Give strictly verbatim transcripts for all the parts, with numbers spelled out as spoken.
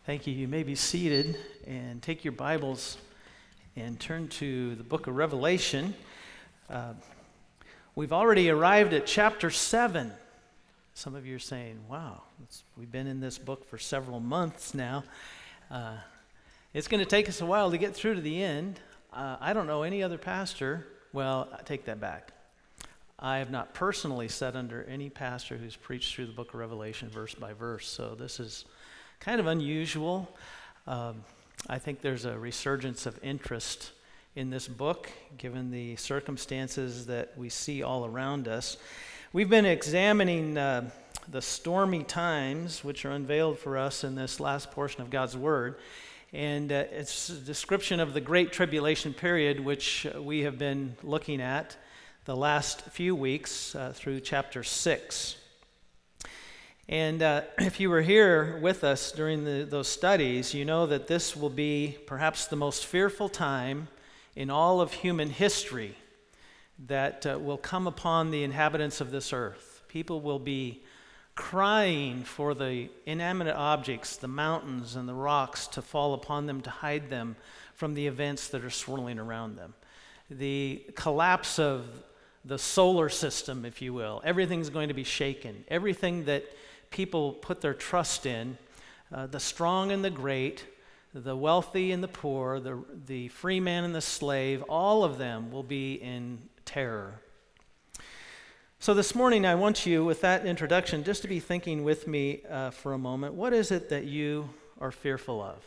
Thank you. You may be seated and take your Bibles and turn to the book of Revelation. Uh, we've already arrived at chapter seven. Some of you are saying, wow, it's, we've been in this book for several months now. Uh, it's going to take us a while to get through to the end. Uh, I don't know any other pastor. Well, I take that back. I have not personally sat under any pastor who's preached through the book of Revelation verse by verse, so this is kind of unusual. Um, I think there's a resurgence of interest in this book, given the circumstances that we see all around us. We've been examining uh, the stormy times which are unveiled for us in this last portion of God's Word, and uh, it's a description of the Great Tribulation period, which we have been looking at the last few weeks uh, through chapter six. And uh, if you were here with us during the, those studies, you know that this will be perhaps the most fearful time in all of human history that uh, will come upon the inhabitants of this earth. People will be crying for the inanimate objects, the mountains and the rocks, to fall upon them, to hide them from the events that are swirling around them. The collapse of the solar system, if you will, everything's going to be shaken. Everything that people put their trust in, uh, the strong and the great, the wealthy and the poor, the, the free man and the slave, all of them will be in terror. So this morning I want you, with that introduction, just to be thinking with me uh, for a moment. What is it that you are fearful of?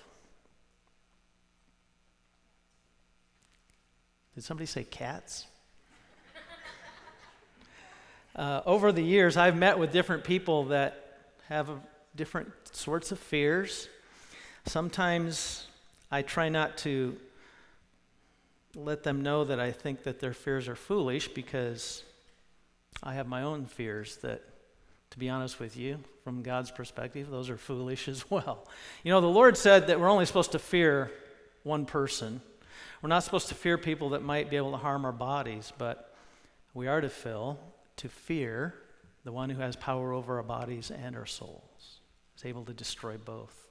Did somebody say cats? Uh, over the years, I've met with different people that have a, different sorts of fears. Sometimes I try not to let them know that I think that their fears are foolish, because I have my own fears that, to be honest with you, from God's perspective, those are foolish as well. You know, the Lord said that we're only supposed to fear one person. We're not supposed to fear people that might be able to harm our bodies, but we are to feel to fear the one who has power over our bodies and our souls, is able to destroy both.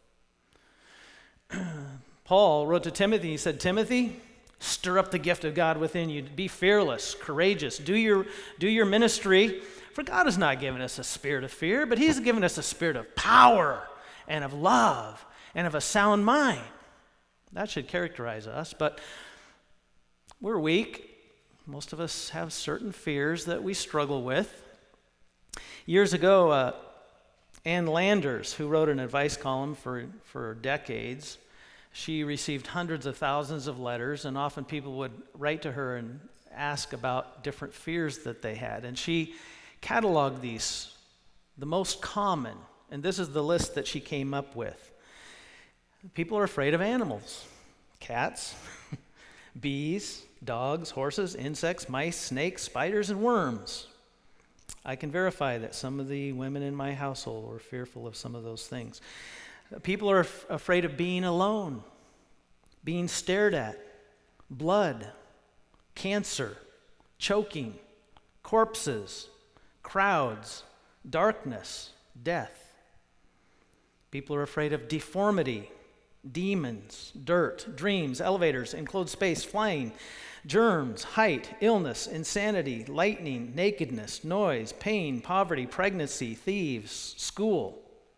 Paul wrote to Timothy, he said, Timothy, stir up the gift of God within you. Be fearless, courageous. Do your, do your ministry, for God has not given us a spirit of fear, but he's given us a spirit of power and of love and of a sound mind. That should characterize us, but we're weak. Most of us have certain fears that we struggle with. Years ago, uh, Ann Landers, who wrote an advice column for, for decades, she received hundreds of thousands of letters, and often people would write to her and ask about different fears that they had. And she cataloged these, the most common, and this is the list that she came up with. People are afraid of animals: cats, bees, dogs, horses, insects, mice, snakes, spiders, and worms. I can verify that some of the women in my household were fearful of some of those things. People are af- afraid of being alone, being stared at, blood, cancer, choking, corpses, crowds, darkness, death. People are afraid of deformity, demons, dirt, dreams, elevators, enclosed space, flying, germs, height, illness, insanity, lightning, nakedness, noise, pain, poverty, pregnancy, thieves, school,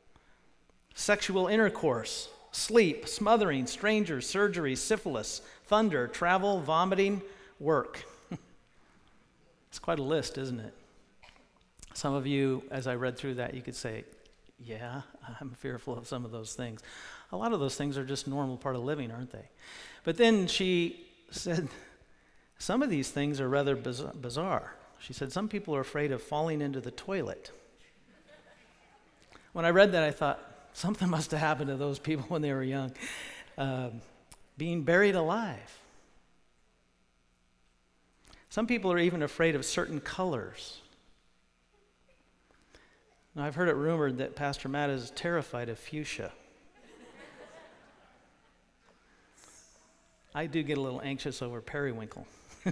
sexual intercourse, sleep, smothering, strangers, surgery, syphilis, thunder, travel, vomiting, work. It's quite a list, isn't it? Some of you, as I read through that, you could say, yeah, I'm fearful of some of those things. A lot of those things are just normal part of living, aren't they? But then she said, some of these things are rather bizarre. She said, some people are afraid of falling into the toilet. When I read that, I thought, something must have happened to those people when they were young. Um, being buried alive. Some people are even afraid of certain colors. Now, I've heard it rumored that Pastor Matt is terrified of fuchsia. I do get a little anxious over periwinkle.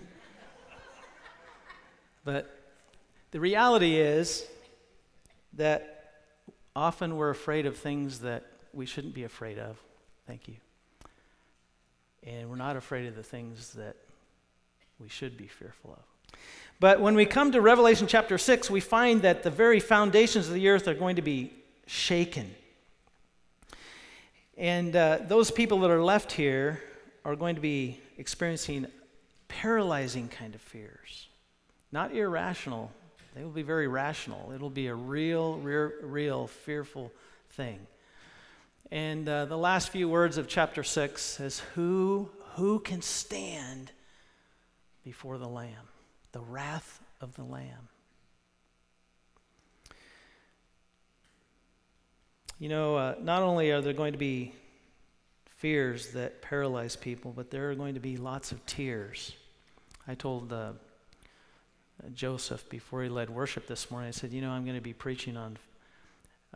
But the reality is that often we're afraid of things that we shouldn't be afraid of. Thank you. And we're not afraid of the things that we should be fearful of. But when we come to Revelation chapter six, we find that the very foundations of the earth are going to be shaken. And uh, those people that are left here are going to be experiencing paralyzing kind of fears. Not irrational. They will be very rational. It'll be a real, real, real fearful thing. And uh, the last few words of chapter six says, who, who can stand before the Lamb? The wrath of the Lamb. You know, uh, not only are there going to be fears that paralyze people, but there are going to be lots of tears. I told uh, Joseph before he led worship this morning, I said, you know, I'm going to be preaching on uh,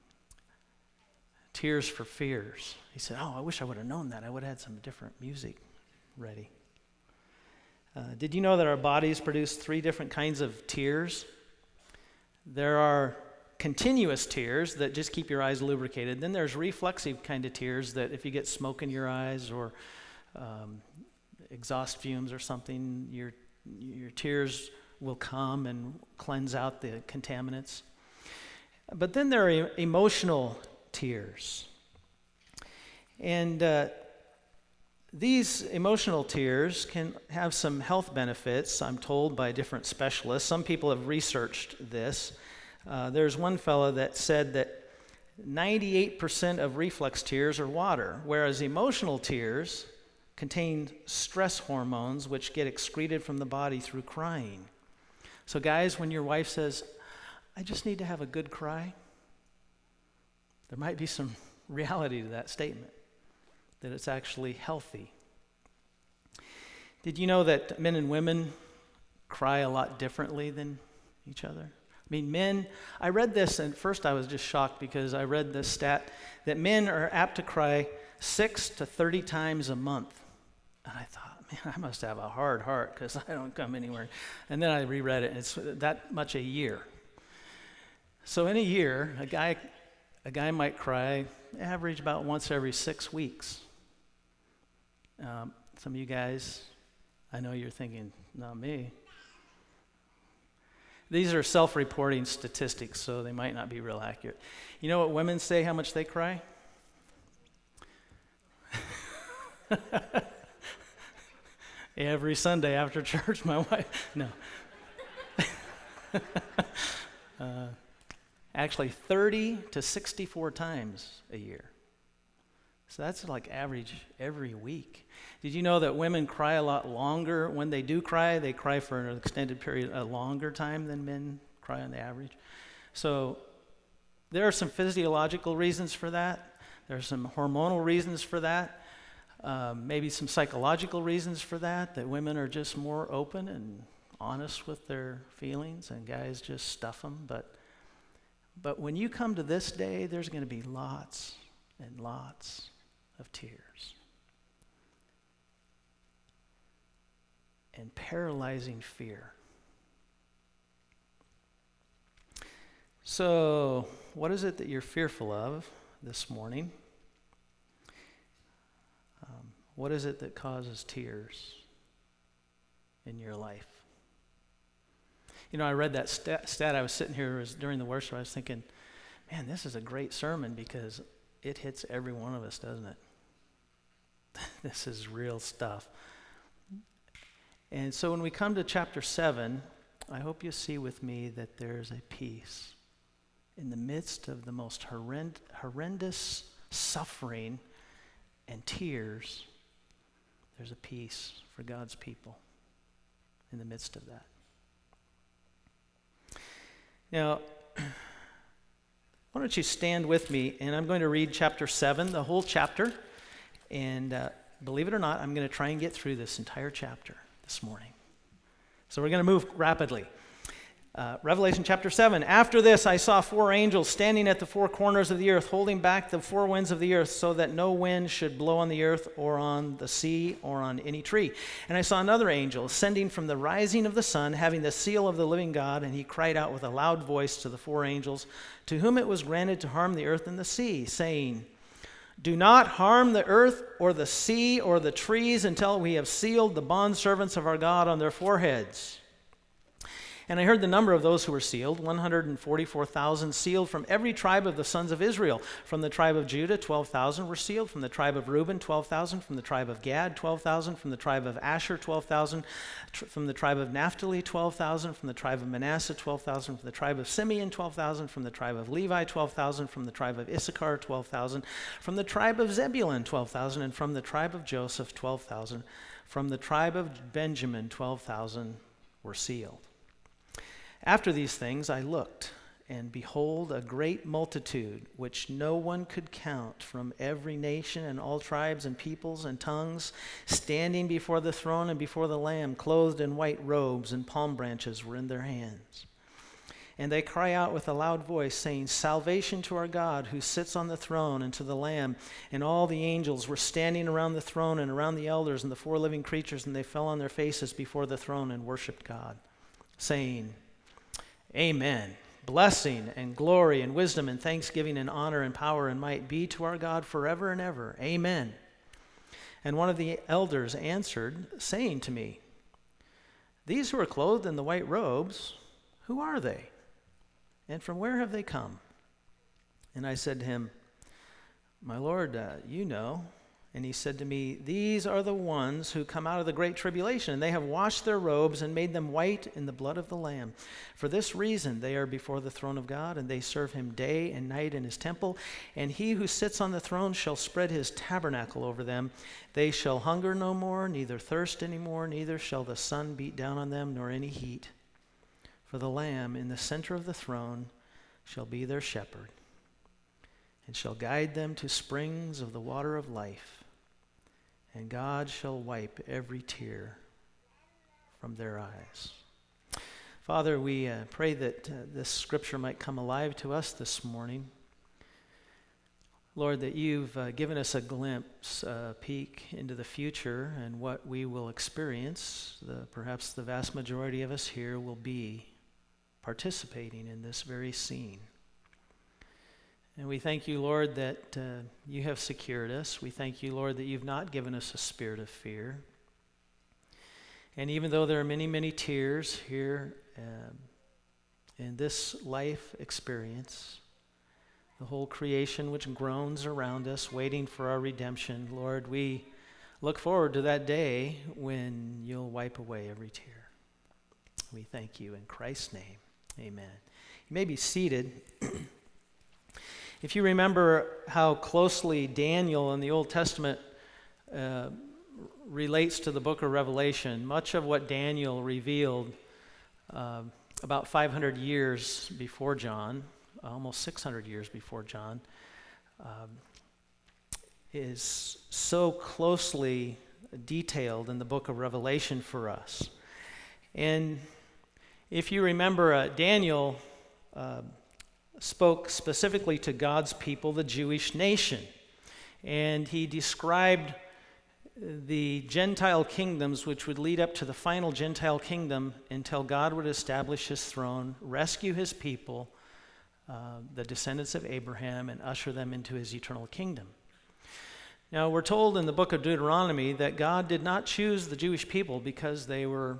tears for fears. He said, oh, I wish I would have known that. I would have had some different music ready. Uh, did you know that our bodies produce three different kinds of tears? There are continuous tears that just keep your eyes lubricated. Then there's reflexive kind of tears that if you get smoke in your eyes or um, exhaust fumes or something, your your tears will come and cleanse out the contaminants. But then there are emotional tears. And uh, these emotional tears can have some health benefits, I'm told, by different specialists. Some people have researched this. Uh, there's one fellow that said that ninety-eight percent of reflex tears are water, whereas emotional tears contain stress hormones which get excreted from the body through crying. So guys, when your wife says, I just need to have a good cry, there might be some reality to that statement, that it's actually healthy. Did you know that men and women cry a lot differently than each other? I mean, men, I read this, and at first I was just shocked because I read this stat that men are apt to cry six to thirty times a month. And I thought, man, I must have a hard heart because I don't come anywhere. And then I reread it, and it's that much a year. So in a year, a guy, a guy might cry average about once every six weeks. Um, some of you guys, I know you're thinking, not me. These are self-reporting statistics, so they might not be real accurate. You know what women say how much they cry? Every Sunday after church, my wife, no. uh, actually, thirty to sixty-four times a year. So that's like average every week. Did you know that women cry a lot longer? When they do cry, they cry for an extended period, a longer time than men cry on the average. So there are some physiological reasons for that. There are some hormonal reasons for that. Um, maybe some psychological reasons for that, that women are just more open and honest with their feelings and guys just stuff them. But, but when you come to this day, there's going to be lots and lots of tears and paralyzing fear. So, what is it that you're fearful of this morning? Um, what is it that causes tears in your life? You know, I read that stat. stat I was sitting here was during the worship. I was thinking, man, this is a great sermon because it hits every one of us, doesn't it? This is real stuff. And so when we come to chapter seven, I hope you see with me that there's a peace in the midst of the most horrend- horrendous suffering and tears. There's a peace for God's people in the midst of that. Now, why don't you stand with me, and I'm going to read chapter seven, the whole chapter. And uh, believe it or not, I'm going to try and get through this entire chapter this morning. So we're going to move rapidly. Uh, Revelation chapter seven. After this, I saw four angels standing at the four corners of the earth, holding back the four winds of the earth, so that no wind should blow on the earth or on the sea or on any tree. And I saw another angel ascending from the rising of the sun, having the seal of the living God, and he cried out with a loud voice to the four angels, to whom it was granted to harm the earth and the sea, saying, Do not harm the earth or the sea or the trees until we have sealed the bondservants of our God on their foreheads. And I heard the number of those who were sealed, one hundred forty-four thousand sealed from every tribe of the sons of Israel. From the tribe of Judah, twelve thousand were sealed. From the tribe of Reuben, twelve thousand. From the tribe of Gad, twelve thousand. From the tribe of Asher, twelve thousand. Tr- from the tribe of Naphtali, twelve thousand. From the tribe of Manasseh, twelve thousand. From the tribe of Simeon, twelve thousand. From the tribe of Levi, twelve thousand. From the tribe of Issachar, twelve thousand. From the tribe of Zebulun, twelve thousand. And from the tribe of Joseph, twelve thousand. From the tribe of Benjamin, twelve thousand were sealed. After these things I looked, and behold, a great multitude, which no one could count, from every nation and all tribes and peoples and tongues, standing before the throne and before the Lamb, clothed in white robes, and palm branches were in their hands. And they cry out with a loud voice, saying, Salvation to our God, who sits on the throne, and to the Lamb. And all the angels were standing around the throne and around the elders and the four living creatures, and they fell on their faces before the throne and worshipped God, saying, Amen. Blessing and glory and wisdom and thanksgiving and honor and power and might be to our God forever and ever. Amen. And one of the elders answered, saying to me, These who are clothed in the white robes, who are they? And from where have they come? And I said to him, My Lord, uh, you know. And he said to me, These are the ones who come out of the great tribulation, and they have washed their robes and made them white in the blood of the Lamb. For this reason they are before the throne of God, and they serve him day and night in his temple. And he who sits on the throne shall spread his tabernacle over them. They shall hunger no more, neither thirst any more, neither shall the sun beat down on them, nor any heat. For the Lamb in the center of the throne shall be their shepherd, and shall guide them to springs of the water of life. And God shall wipe every tear from their eyes. Father, we uh, pray that uh, this scripture might come alive to us this morning. Lord, that you've uh, given us a glimpse, a peek into the future and what we will experience. The, perhaps the vast majority of us here will be participating in this very scene. And we thank you, Lord, that uh, you have secured us. We thank you, Lord, that you've not given us a spirit of fear. And even though there are many, many tears here um, in this life experience, the whole creation which groans around us, waiting for our redemption, Lord, we look forward to that day when you'll wipe away every tear. We thank you in Christ's name. Amen. You may be seated. If you remember how closely Daniel in the Old Testament uh, relates to the book of Revelation, much of what Daniel revealed uh, about five hundred years before John, almost six hundred years before John, um, is so closely detailed in the book of Revelation for us. And if you remember, uh, Daniel uh, spoke specifically to God's people, the Jewish nation. And he described the Gentile kingdoms which would lead up to the final Gentile kingdom until God would establish his throne, rescue his people, uh, the descendants of Abraham, and usher them into his eternal kingdom. Now, we're told in the book of Deuteronomy that God did not choose the Jewish people because they were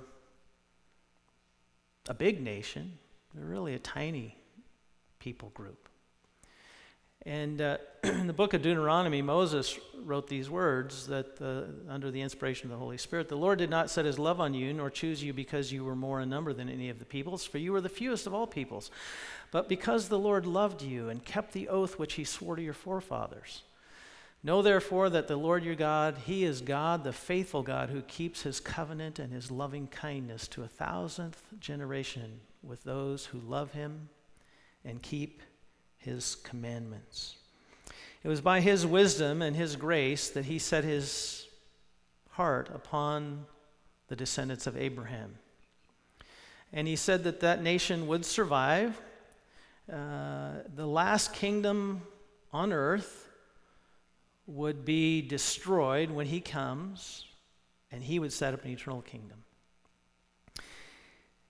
a big nation. They're really a tiny people group. And uh, in the book of Deuteronomy, Moses wrote these words that uh, under the inspiration of the Holy Spirit, the Lord did not set his love on you, nor choose you because you were more in number than any of the peoples, for you were the fewest of all peoples, but because the Lord loved you and kept the oath which he swore to your forefathers. Know therefore that the Lord your God, he is God, the faithful God, who keeps his covenant and his loving kindness to a thousandth generation with those who love him and keep his commandments. It was by his wisdom and his grace that he set his heart upon the descendants of Abraham. And he said that that nation would survive. Uh, the last kingdom on earth would be destroyed when he comes, and he would set up an eternal kingdom.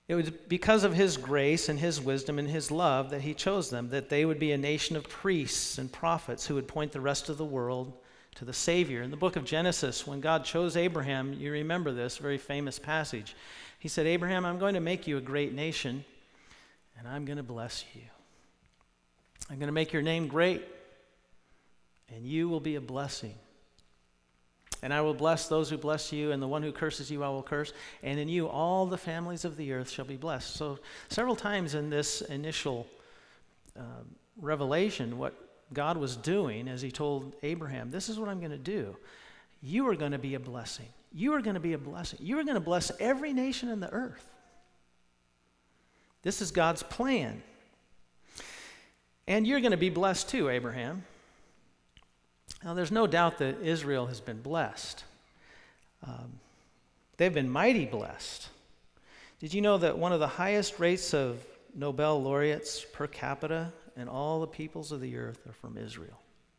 It was because of his grace and his wisdom and his love that he chose them, that they would be a nation of priests and prophets who would point the rest of the world to the Savior. In the book of Genesis, when God chose Abraham, you remember this very famous passage. He said, Abraham, I'm going to make you a great nation, and I'm going to bless you. I'm going to make your name great, and you will be a blessing. And I will bless those who bless you, and the one who curses you I will curse. And in you all the families of the earth shall be blessed. So several times in this initial uh, revelation, what God was doing as he told Abraham, this is what I'm going to do. You are going to be a blessing. You are going to be a blessing. You are going to bless every nation in the earth. This is God's plan. And you're going to be blessed too, Abraham. Now, there's no doubt that Israel has been blessed. Um, they've been mighty blessed. Did you know that one of the highest rates of Nobel laureates per capita in all the peoples of the earth are from Israel?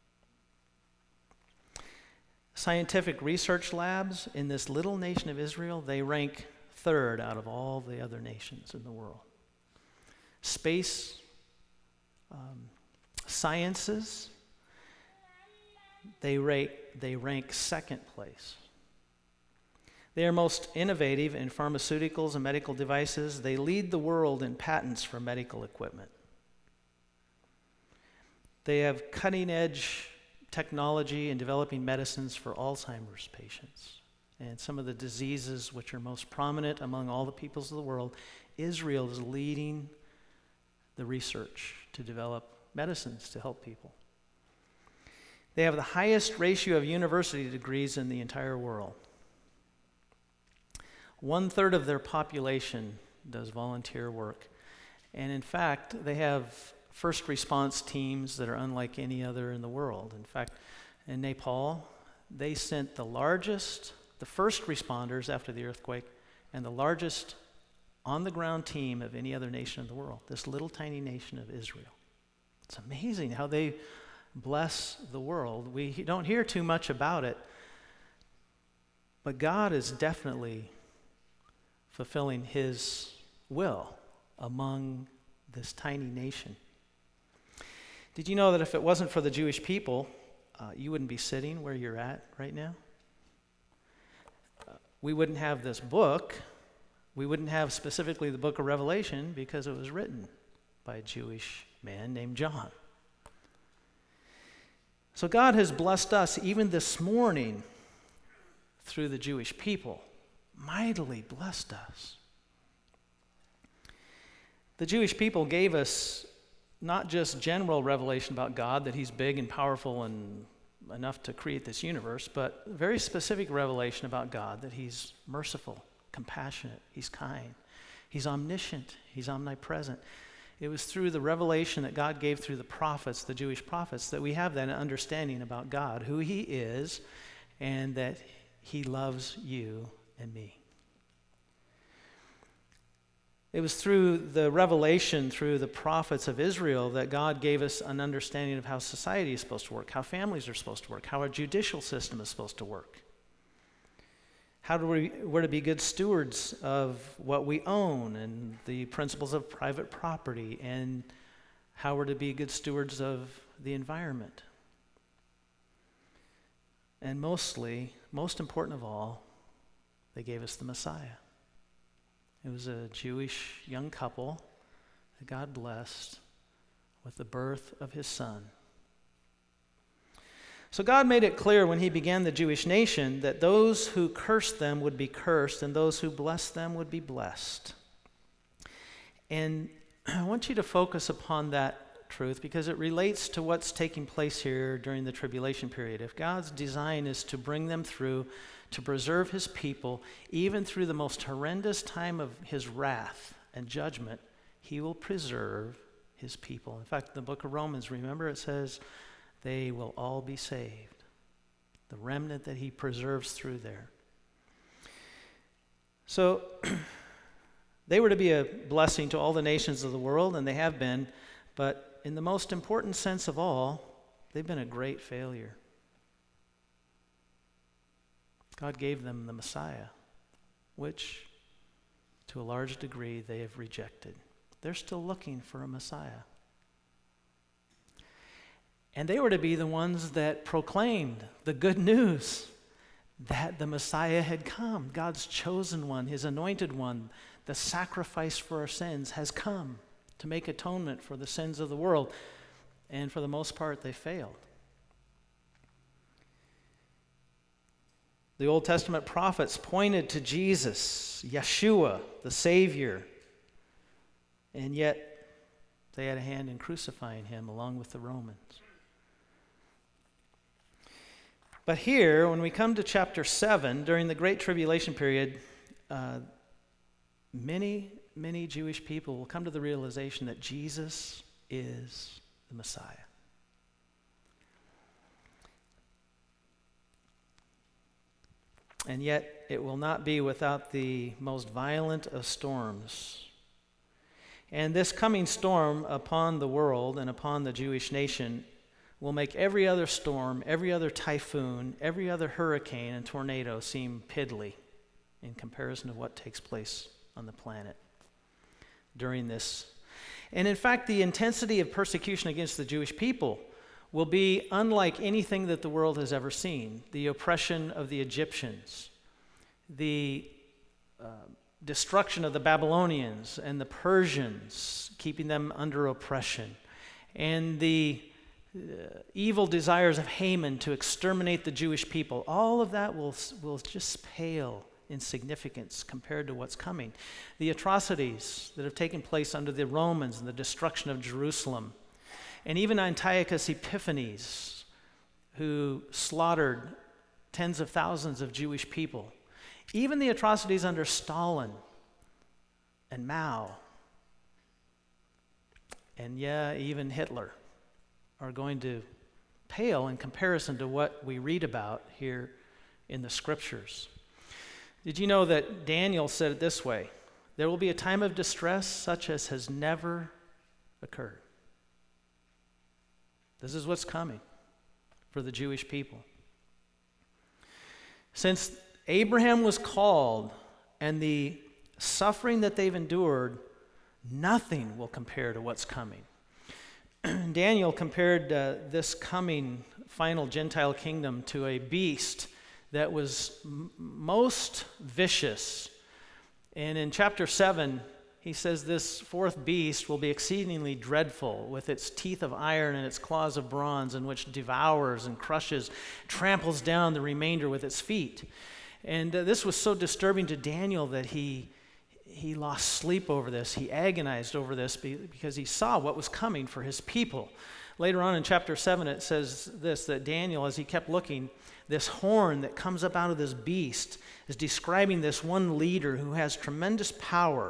Scientific research labs in this little nation of Israel, they rank third out of all the other nations in the world. Space um, sciences, They rate, they rank second place. They are most innovative in pharmaceuticals and medical devices. They lead the world in patents for medical equipment. They have cutting-edge technology in developing medicines for Alzheimer's patients and some of the diseases which are most prominent among all the peoples of the world. Israel is leading the research to develop medicines to help people. They have the highest ratio of university degrees in the entire world. One third of their population does volunteer work. And in fact, they have first response teams that are unlike any other in the world. In fact, in Nepal, they sent the largest, the first responders after the earthquake, and the largest on-the-ground team of any other nation in the world, this little tiny nation of Israel. It's amazing how they bless the world. We don't hear too much about it, but God is definitely fulfilling his will among this tiny nation. Did you know that if it wasn't for the Jewish people, uh, you wouldn't be sitting where you're at right now? Uh, we wouldn't have this book. We wouldn't have specifically the book of Revelation because it was written by a Jewish man named John. So God has blessed us even this morning through the Jewish people, mightily blessed us. The Jewish people gave us not just general revelation about God, that he's big and powerful and enough to create this universe, but very specific revelation about God, that he's merciful, compassionate, he's kind, he's omniscient, he's omnipresent. It was through the revelation that God gave through the prophets, the Jewish prophets, that we have that understanding about God, who he is, and that he loves you and me. It was through the revelation, through the prophets of Israel, that God gave us an understanding of how society is supposed to work, how families are supposed to work, how our judicial system is supposed to work. How do we, we're to be good stewards of what we own, and the principles of private property, and how we're to be good stewards of the environment. And mostly, most important of all, they gave us the Messiah. It was a Jewish young couple that God blessed with the birth of his son. So God made it clear when he began the Jewish nation that those who cursed them would be cursed and those who blessed them would be blessed. And I want you to focus upon that truth because it relates to what's taking place here during the tribulation period. If God's design is to bring them through, to preserve his people, even through the most horrendous time of his wrath and judgment, he will preserve his people. In fact, in the book of Romans, remember it says, they will all be saved. The remnant that he preserves through there. So they were to be a blessing to all the nations of the world, and they have been, but in the most important sense of all, they've been a great failure. God gave them the Messiah, which to to a large degree, they have rejected. They're still looking for a Messiah. And they were to be the ones that proclaimed the good news that the Messiah had come. God's chosen one, his anointed one, the sacrifice for our sins has come to make atonement for the sins of the world. And for the most part, they failed. The Old Testament prophets pointed to Jesus, Yeshua, the Savior, and yet they had a hand in crucifying him along with the Romans. But here, when we come to chapter seven, during the Great Tribulation period, uh, many, many Jewish people will come to the realization that Jesus is the Messiah. And yet, it will not be without the most violent of storms. And this coming storm upon the world and upon the Jewish nation will make every other storm, every other typhoon, every other hurricane and tornado seem piddly in comparison to what takes place on the planet during this. And in fact, the intensity of persecution against the Jewish people will be unlike anything that the world has ever seen. The oppression of the Egyptians, the uh, destruction of the Babylonians and the Persians, keeping them under oppression, and the uh, evil desires of Haman to exterminate the Jewish people. All of that will, will just pale in significance compared to what's coming. The atrocities that have taken place under the Romans and the destruction of Jerusalem, and even Antiochus Epiphanes, who slaughtered tens of thousands of Jewish people. Even the atrocities under Stalin and Mao, and yeah, even Hitler, are going to pale in comparison to what we read about here in the Scriptures. Did you know that Daniel said it this way? There will be a time of distress such as has never occurred. This is what's coming for the Jewish people. Since Abraham was called and the suffering that they've endured, nothing will compare to what's coming. Daniel compared uh, this coming final Gentile kingdom to a beast that was m- most vicious. And in chapter seven, he says this fourth beast will be exceedingly dreadful, with its teeth of iron and its claws of bronze, in which devours and crushes, tramples down the remainder with its feet. And uh, this was so disturbing to Daniel that he he lost sleep over this. He agonized over this because he saw what was coming for his people. Later on in chapter seven, it says this, that Daniel, as he kept looking, this horn that comes up out of this beast is describing this one leader who has tremendous power.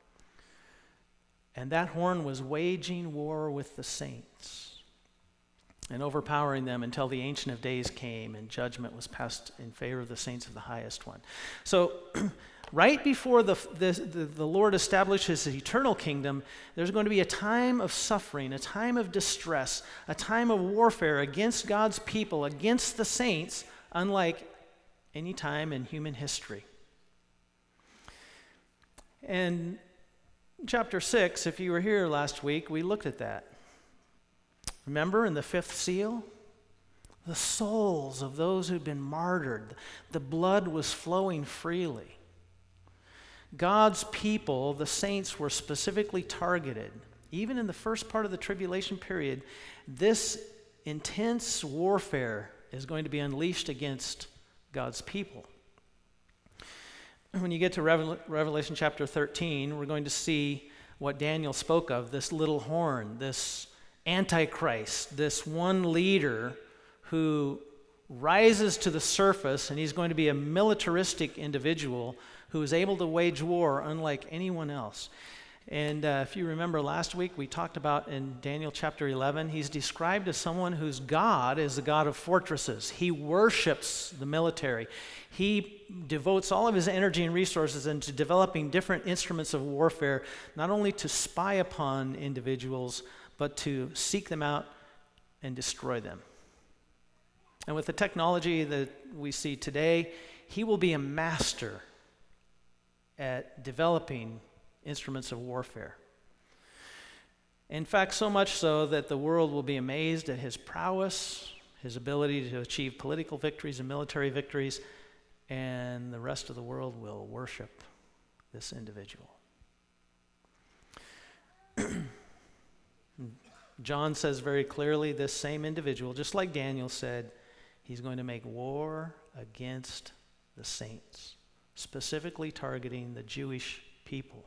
And that horn was waging war with the saints and overpowering them until the Ancient of Days came and judgment was passed in favor of the saints of the highest one. So right before the, the, the, the Lord establishes his eternal kingdom, there's going to be a time of suffering, a time of distress, a time of warfare against God's people, against the saints, unlike any time in human history. And chapter six, if you were here last week, we looked at that. Remember in the fifth seal? The souls of those who'd been martyred, the blood was flowing freely. God's people, the saints, were specifically targeted. Even in the first part of the tribulation period, this intense warfare is going to be unleashed against God's people. When you get to Revel- Revelation chapter thirteen, we're going to see what Daniel spoke of, this little horn, this Antichrist, this one leader who rises to the surface, and he's going to be a militaristic individual who is able to wage war unlike anyone else. And uh, if you remember last week, we talked about in Daniel chapter eleven, he's described as someone whose God is the God of fortresses. He worships the military. He devotes all of his energy and resources into developing different instruments of warfare, not only to spy upon individuals, but to seek them out and destroy them. And with the technology that we see today, he will be a master at developing instruments of warfare. In fact, so much so that the world will be amazed at his prowess, his ability to achieve political victories and military victories, and the rest of the world will worship this individual. John says very clearly, this same individual, just like Daniel said, he's going to make war against the saints, specifically targeting the Jewish people.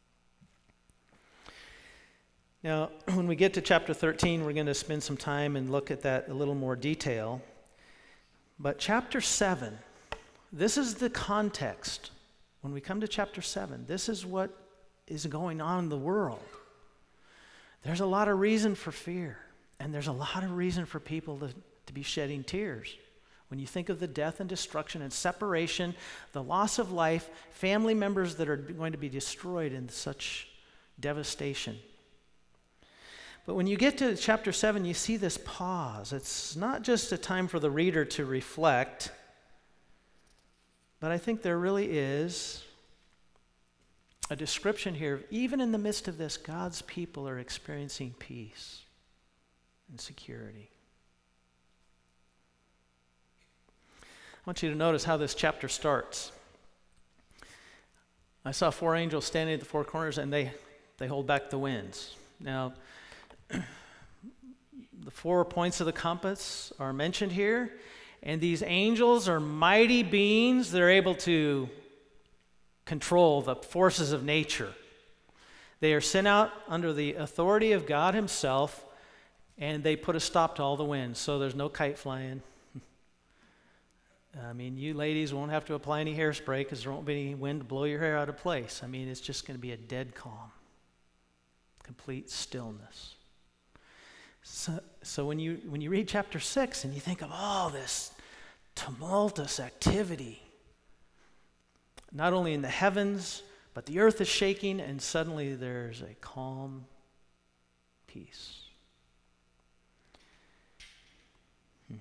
Now, when we get to chapter thirteen, we're going to spend some time and look at that a little more detail. But chapter seven, this is the context. When we come to chapter seven, this is what is going on in the world. There's a lot of reason for fear, and there's a lot of reason for people to, to be shedding tears. When you think of the death and destruction and separation, the loss of life, family members that are going to be destroyed in such devastation. But when you get to chapter seven, you see this pause. It's not just a time for the reader to reflect, but I think there really is a description here of, even in the midst of this, God's people are experiencing peace and security. I want you to notice how this chapter starts. I saw four angels standing at the four corners, and they, they hold back the winds. Now, the four points of the compass are mentioned here, and these angels are mighty beings. They're able to control the forces of nature. They are sent out under the authority of God himself, and they put a stop to all the winds, so there's no kite flying. I mean, you ladies won't have to apply any hairspray because there won't be any wind to blow your hair out of place. I mean, it's just going to be a dead calm, complete stillness. So, so when you when you read chapter six and you think of all this tumultuous activity, not only in the heavens, but the earth is shaking, and suddenly there's a calm peace. Hmm.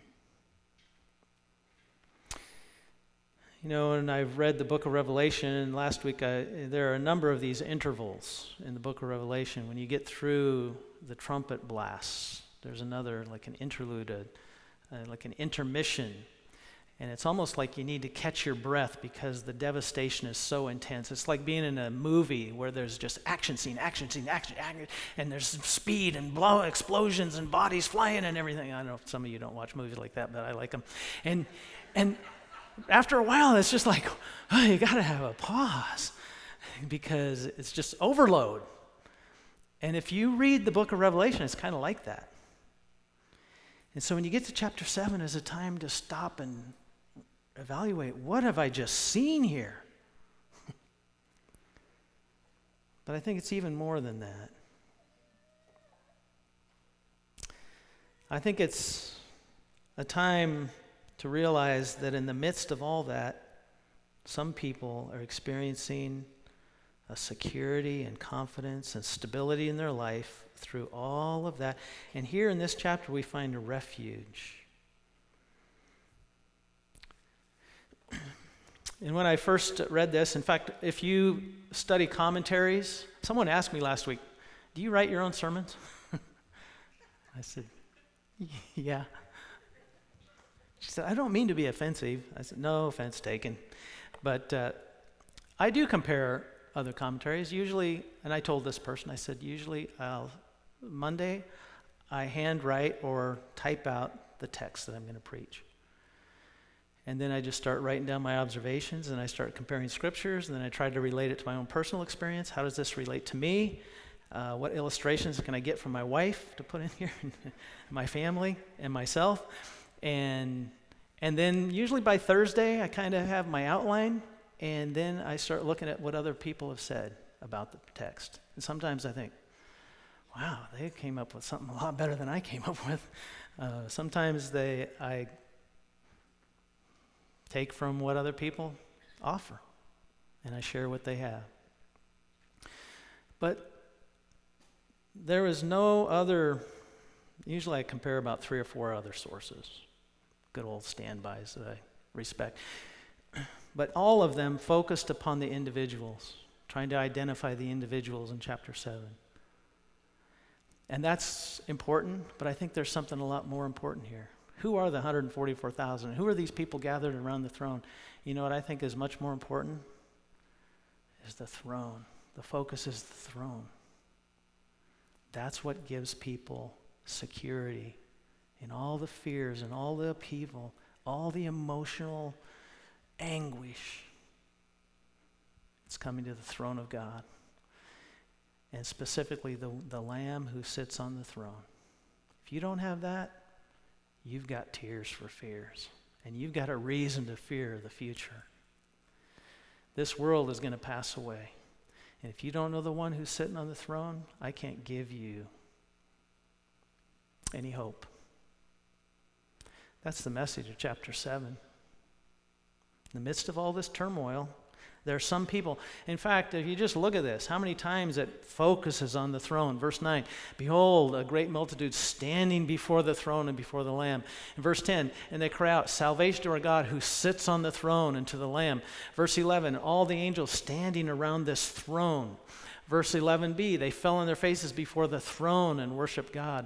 You know, and I've read the book of Revelation, and last week I, there are a number of these intervals in the book of Revelation. When you get through the trumpet blasts, there's another, like an interlude, a, uh, like an intermission. And it's almost like you need to catch your breath because the devastation is so intense. It's like being in a movie where there's just action scene, action scene, action, action, and there's speed and blow explosions and bodies flying and everything. I don't know if some of you don't watch movies like that, but I like them. And and after a while, it's just like, oh, you got to have a pause because it's just overload. And if you read the book of Revelation, it's kind of like that. And so when you get to chapter seven, it's a time to stop and evaluate, what have I just seen here? But I think it's even more than that. I think it's a time to realize that in the midst of all that, some people are experiencing a security and confidence and stability in their life through all of that. And here in this chapter, we find a refuge. And when I first read this, in fact, if you study commentaries, someone asked me last week, do you write your own sermons? I said, yeah. She said, I don't mean to be offensive. I said, no offense taken. But uh, I do compare other commentaries. Usually, and I told this person, I said, usually I'll, Monday, I handwrite or type out the text that I'm going to preach. And then I just start writing down my observations, and I start comparing scriptures, and then I try to relate it to my own personal experience. How does this relate to me? Uh, what illustrations can I get from my wife to put in here, my family, and myself? And and then usually by Thursday, I kind of have my outline, and then I start looking at what other people have said about the text. And sometimes I think, wow, they came up with something a lot better than I came up with. Uh, sometimes they I take from what other people offer, and I share what they have. But there is no other, usually I compare about three or four other sources, good old standbys that I respect. but all of them focused upon the individuals, trying to identify the individuals in chapter seven. And that's important, but I think there's something a lot more important here. Who are the one hundred forty-four thousand? Who are these people gathered around the throne? You know what I think is much more important? Is the throne. The focus is the throne. That's what gives people security in all the fears and all the upheaval, all the emotional anguish. It's coming to the throne of God. And specifically the, the Lamb who sits on the throne. If you don't have that, you've got tears for fears. And you've got a reason to fear the future. This world is going to pass away. And if you don't know the one who's sitting on the throne, I can't give you any hope. That's the message of chapter seven. In the midst of all this turmoil, there are some people. In fact, if you just look at this, how many times it focuses on the throne. Verse nine, behold, a great multitude standing before the throne and before the Lamb. In verse ten, and they cry out, salvation to our God who sits on the throne and to the Lamb. Verse eleven, all the angels standing around this throne. Verse eleven b, they fell on their faces before the throne and worshiped God.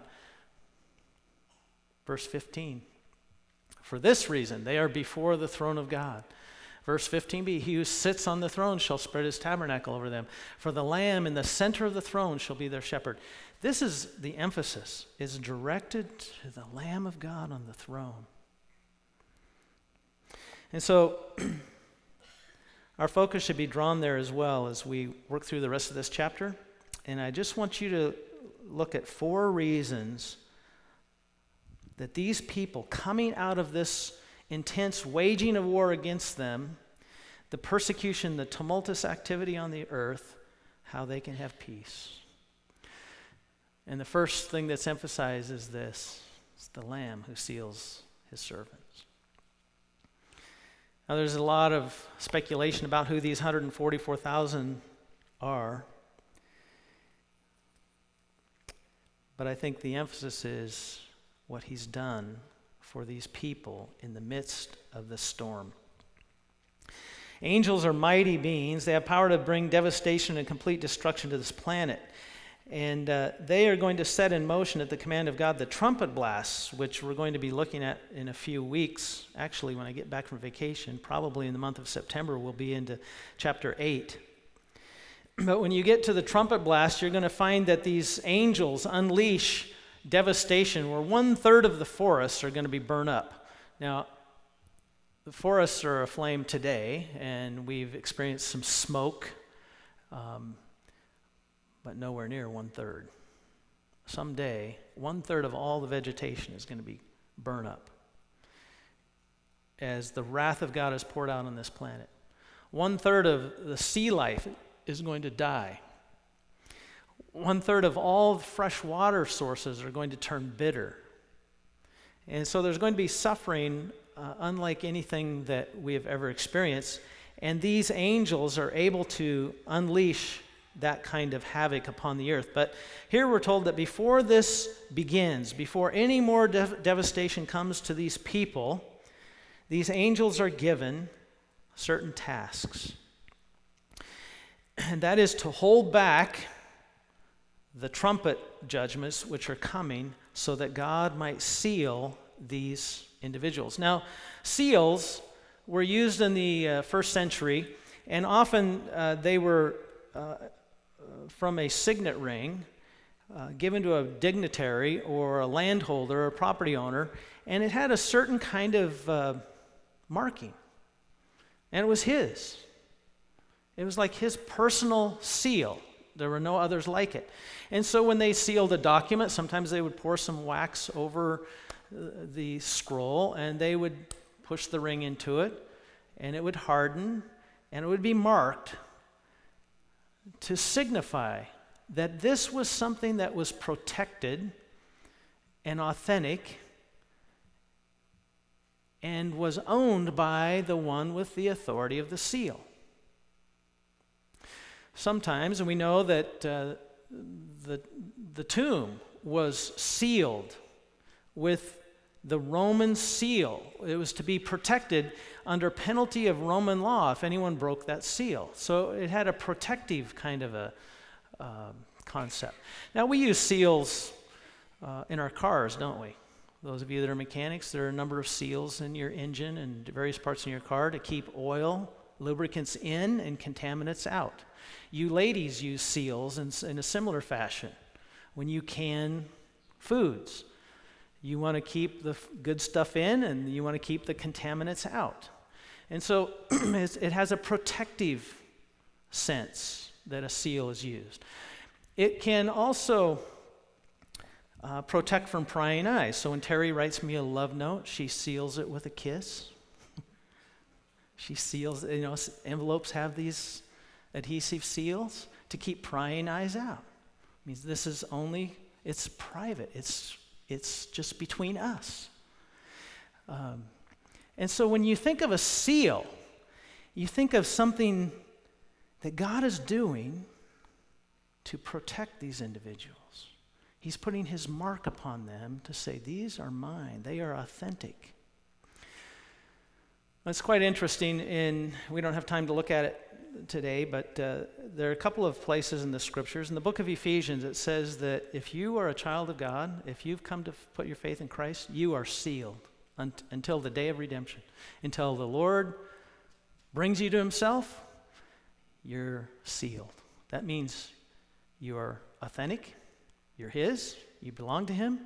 Verse fifteen, for this reason they are before the throne of God. Verse fifteen b, he who sits on the throne shall spread his tabernacle over them. For the Lamb in the center of the throne shall be their shepherd. This is the emphasis, is directed to the Lamb of God on the throne. And so our focus should be drawn there as well as we work through the rest of this chapter. And I just want you to look at four reasons that these people coming out of this intense waging of war against them, the persecution, the tumultuous activity on the earth, how they can have peace. And the first thing that's emphasized is this: it's the Lamb who seals his servants. Now there's a lot of speculation about who these one hundred forty-four thousand are, but I think the emphasis is what he's done for these people in the midst of the storm. Angels are mighty beings. They have power to bring devastation and complete destruction to this planet. And uh, they are going to set in motion at the command of God the trumpet blasts, which we're going to be looking at in a few weeks. Actually, when I get back from vacation, probably in the month of September, we'll be into chapter eight. But when you get to the trumpet blast, you're going to find that these angels unleash devastation where one-third of the forests are going to be burned up. Now, the forests are aflame today, and we've experienced some smoke, um, but nowhere near one-third. Someday, one-third of all the vegetation is going to be burned up as the wrath of God is poured out on this planet. One-third of the sea life is going to die. One-third of all fresh water sources are going to turn bitter. And so there's going to be suffering uh, unlike anything that we have ever experienced. And these angels are able to unleash that kind of havoc upon the earth. But here we're told that before this begins, before any more dev- devastation comes to these people, these angels are given certain tasks. And that is to hold back the trumpet judgments which are coming so that God might seal these individuals. Now, seals were used in the uh, first century, and often uh, they were uh, from a signet ring uh, given to a dignitary or a landholder or a property owner, and it had a certain kind of uh, marking, and it was his. It was like his personal seal. There were no others like it. And so when they sealed a document, sometimes they would pour some wax over the scroll, and they would push the ring into it, and it would harden, and it would be marked to signify that this was something that was protected and authentic and was owned by the one with the authority of the seal. Sometimes, and we know that uh, the, the tomb was sealed with the Roman seal. It was to be protected under penalty of Roman law if anyone broke that seal. So it had a protective kind of a uh, concept. Now, we use seals uh, in our cars, don't we? Those of you that are mechanics, there are a number of seals in your engine and various parts in your car to keep oil, lubricants in, and contaminants out. You ladies use seals in, in a similar fashion. When you can foods, you want to keep the f- good stuff in and you want to keep the contaminants out. And so it has a protective sense that a seal is used. It can also uh, protect from prying eyes. So when Terry writes me a love note, she seals it with a kiss. She seals, you know, envelopes have these adhesive seals to keep prying eyes out. It means this is only, it's private. It's it's just between us. Um, and so when you think of a seal, you think of something that God is doing to protect these individuals. He's putting his mark upon them to say, these are mine. They are authentic. It's quite interesting, in, we don't have time to look at it today, but uh, there are a couple of places in the scriptures. In the book of Ephesians, it says that if you are a child of God, if you've come to f- put your faith in Christ, you are sealed un- until the day of redemption. Until the Lord brings you to himself, you're sealed. That means you are authentic, you're his, you belong to him,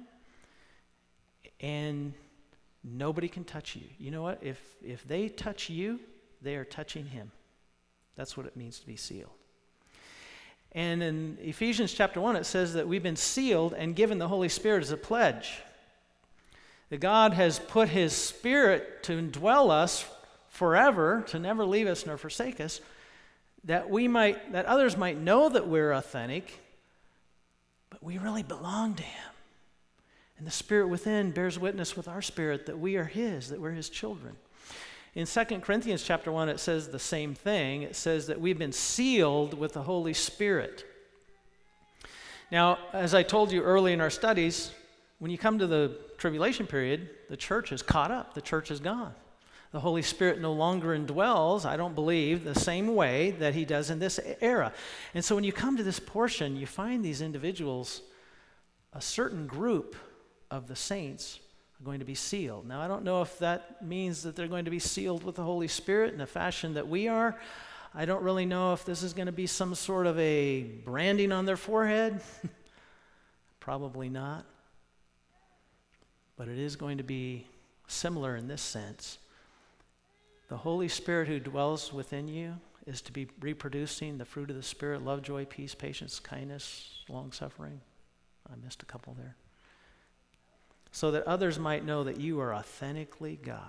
and nobody can touch you. You know what? If if they touch you, they are touching him. That's what it means to be sealed. And in Ephesians chapter one, it says that we've been sealed and given the Holy Spirit as a pledge. That God has put his Spirit to indwell us forever, to never leave us nor forsake us, that we might, that others might know that we're authentic, but we really belong to him. And the Spirit within bears witness with our spirit that we are his, that we're his children. In Second Corinthians chapter one, it says the same thing. It says that we've been sealed with the Holy Spirit. Now, as I told you early in our studies, when you come to the tribulation period, the church is caught up. The church is gone. The Holy Spirit no longer indwells, I don't believe, the same way that he does in this era. And so when you come to this portion, you find these individuals, a certain group of the saints, going to be sealed. Now, I don't know if that means that they're going to be sealed with the Holy Spirit in the fashion that we are. I don't really know if this is going to be some sort of a branding on their forehead. Probably not. But it is going to be similar in this sense. The Holy Spirit who dwells within you is to be reproducing the fruit of the Spirit: love, joy, peace, patience, kindness, long-suffering. I missed a couple there. So that others might know that you are authentically God's.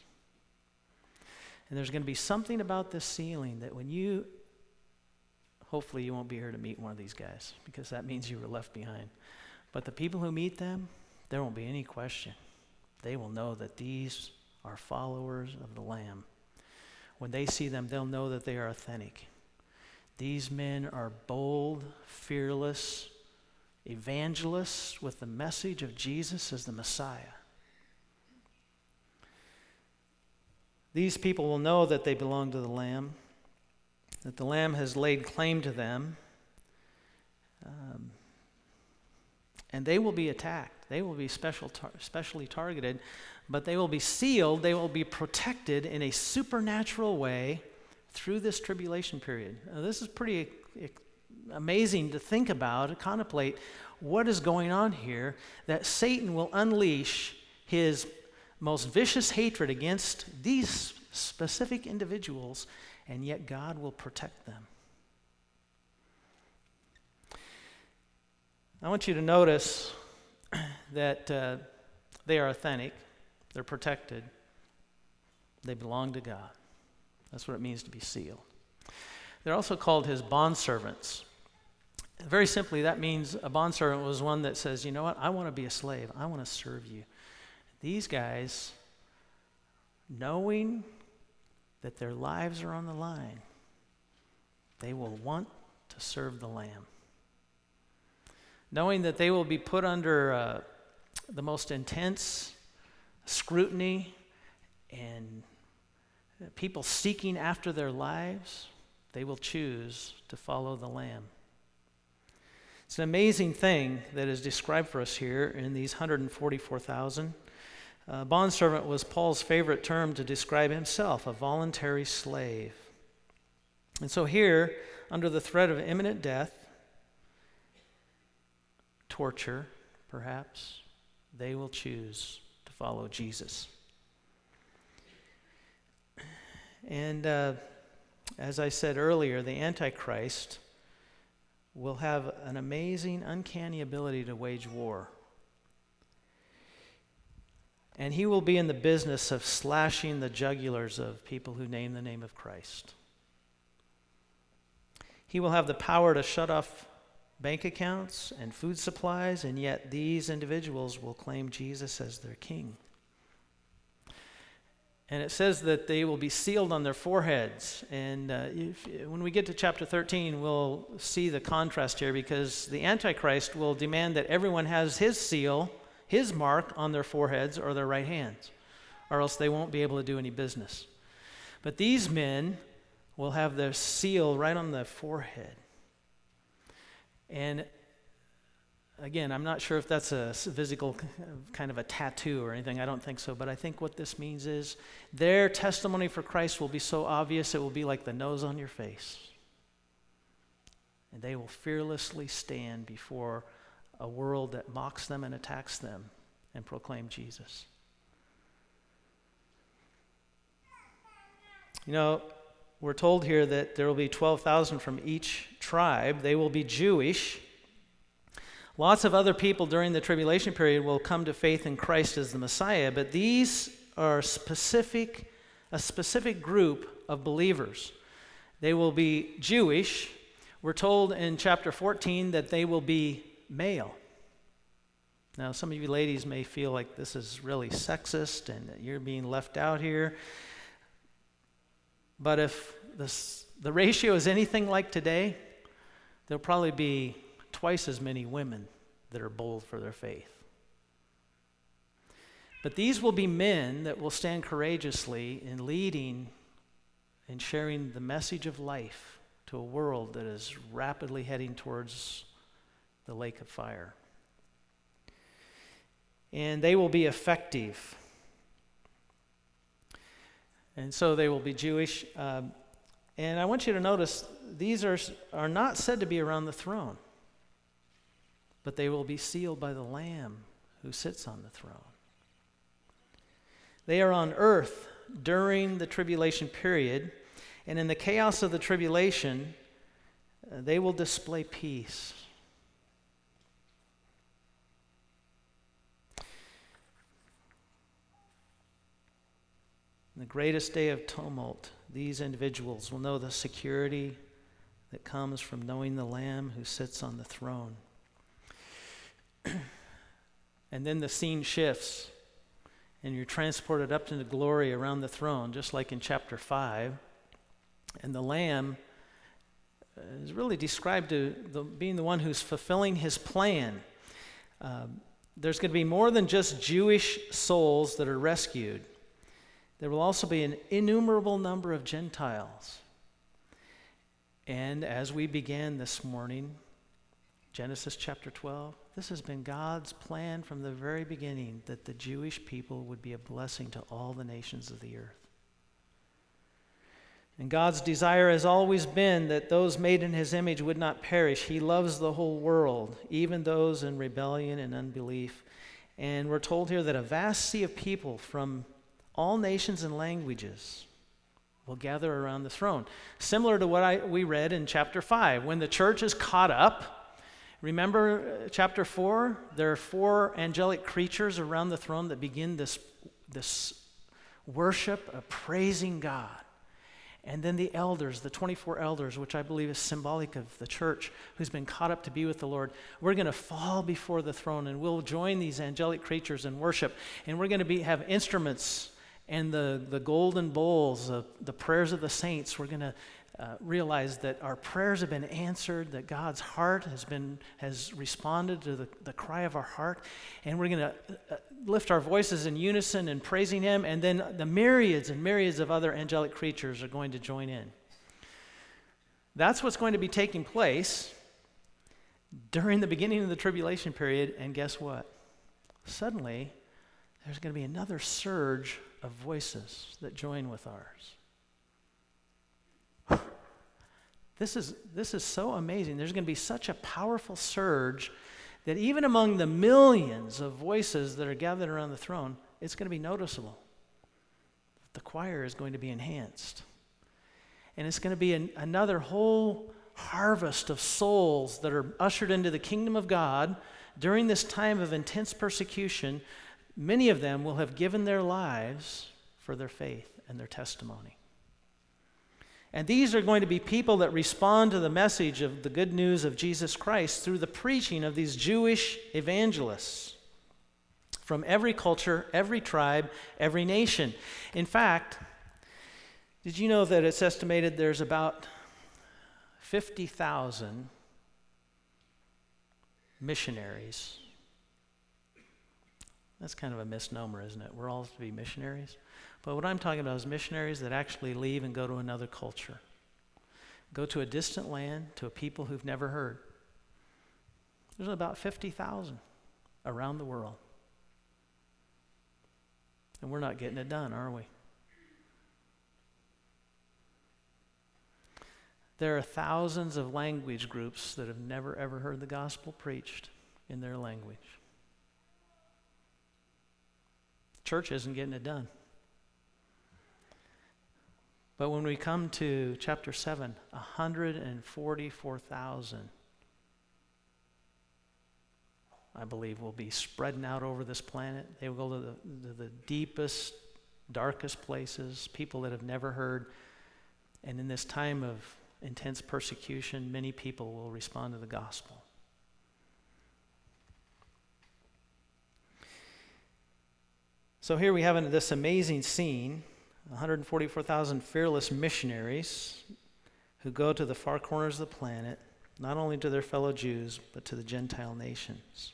And there's going to be something about this sealing that when you, hopefully you won't be here to meet one of these guys, because that means you were left behind. But the people who meet them, there won't be any question. They will know that these are followers of the Lamb. When they see them, they'll know that they are authentic. These men are bold, fearless evangelists with the message of Jesus as the Messiah. These people will know that they belong to the Lamb, that the Lamb has laid claim to them, um, and they will be attacked. They will be special tar- specially targeted, but they will be sealed, they will be protected in a supernatural way through this tribulation period. Now, this is pretty amazing to think about, to contemplate what is going on here, that Satan will unleash his most vicious hatred against these specific individuals, and yet God will protect them. I want you to notice that uh, they are authentic, they're protected, they belong to God. That's what it means to be sealed. They're also called his bondservants. Very simply, that means a bondservant was one that says, you know what, I want to be a slave. I want to serve you. These guys, knowing that their lives are on the line, they will want to serve the Lamb. Knowing that they will be put under uh, the most intense scrutiny and people seeking after their lives, they will choose to follow the Lamb. It's an amazing thing that is described for us here in these one hundred forty-four thousand. Uh, bondservant was Paul's favorite term to describe himself, a voluntary slave. And so here, under the threat of imminent death, torture, perhaps, they will choose to follow Jesus. And uh, as I said earlier, the Antichrist will have an amazing, uncanny ability to wage war. And he will be in the business of slashing the jugulars of people who name the name of Christ. He will have the power to shut off bank accounts and food supplies, and yet these individuals will claim Jesus as their king. And it says that they will be sealed on their foreheads. And uh, if, when we get to chapter thirteen, we'll see the contrast here, because the Antichrist will demand that everyone has his seal, his mark on their foreheads or their right hands, or else they won't be able to do any business. But these men will have their seal right on the forehead. And again, I'm not sure if that's a physical kind of a tattoo or anything. I don't think so. But I think what this means is their testimony for Christ will be so obvious it will be like the nose on your face. And they will fearlessly stand before a world that mocks them and attacks them and proclaim Jesus. You know, we're told here that there will be twelve thousand from each tribe. They will be Jewish. Lots of other people during the tribulation period will come to faith in Christ as the Messiah, but these are specific, a specific group of believers. They will be Jewish. We're told in chapter fourteen that they will be male. Now, some of you ladies may feel like this is really sexist and that you're being left out here. But if this, the ratio is anything like today, there'll probably be twice as many women that are bold for their faith. But these will be men that will stand courageously in leading and sharing the message of life to a world that is rapidly heading towards the lake of fire. And they will be effective. And so they will be Jewish. Um, and I want you to notice, these are, are not said to be around the throne, but they will be sealed by the Lamb who sits on the throne. They are on earth during the tribulation period, and in the chaos of the tribulation, uh, they will display peace. In the greatest day of tumult, these individuals will know the security that comes from knowing the Lamb who sits on the throne. And then the scene shifts, and you're transported up into glory around the throne, just like in chapter five. And the Lamb is really described to the, being the one who's fulfilling his plan. Um, there's going to be more than just Jewish souls that are rescued. There will also be an innumerable number of Gentiles. And as we began this morning, Genesis chapter twelve, this has been God's plan from the very beginning, that the Jewish people would be a blessing to all the nations of the earth. And God's desire has always been that those made in his image would not perish. He loves the whole world, even those in rebellion and unbelief. And we're told here that a vast sea of people from all nations and languages will gather around the throne. Similar to what I, we read in chapter five. When the church is caught up, remember uh, chapter four? There are four angelic creatures around the throne that begin this, this worship of praising God. And then the elders, the twenty-four elders, which I believe is symbolic of the church who's been caught up to be with the Lord, we're going to fall before the throne and we'll join these angelic creatures in worship. And we're going to be have instruments and the, the golden bowls, uh, the prayers of the saints. We're going to uh, realize that our prayers have been answered, that God's heart has been has responded to the, the cry of our heart, and we're going to uh, lift our voices in unison in praising him, and then the myriads and myriads of other angelic creatures are going to join in. That's what's going to be taking place during the beginning of the tribulation period, and guess what? Suddenly, there's going to be another surge of voices that join with ours. This is, this is so amazing. There's going to be such a powerful surge that even among the millions of voices that are gathered around the throne, it's going to be noticeable. The choir is going to be enhanced. And it's going to be an, another whole harvest of souls that are ushered into the kingdom of God during this time of intense persecution. Many of them will have given their lives for their faith and their testimony. And these are going to be people that respond to the message of the good news of Jesus Christ through the preaching of these Jewish evangelists from every culture, every tribe, every nation. In fact, did you know that it's estimated there's about fifty thousand missionaries? That's kind of a misnomer, isn't it? We're all to be missionaries. But what I'm talking about is missionaries that actually leave and go to another culture. Go to a distant land, to a people who've never heard. There's about fifty thousand around the world. And we're not getting it done, are we? There are thousands of language groups that have never ever heard the gospel preached in their language. Church isn't getting it done. But when we come to chapter seven, one hundred forty-four thousand, I believe, will be spreading out over this planet. They will go to the, to the deepest, darkest places, people that have never heard. And in this time of intense persecution, many people will respond to the gospel. So here we have this amazing scene. one hundred forty-four thousand fearless missionaries who go to the far corners of the planet, not only to their fellow Jews, but to the Gentile nations.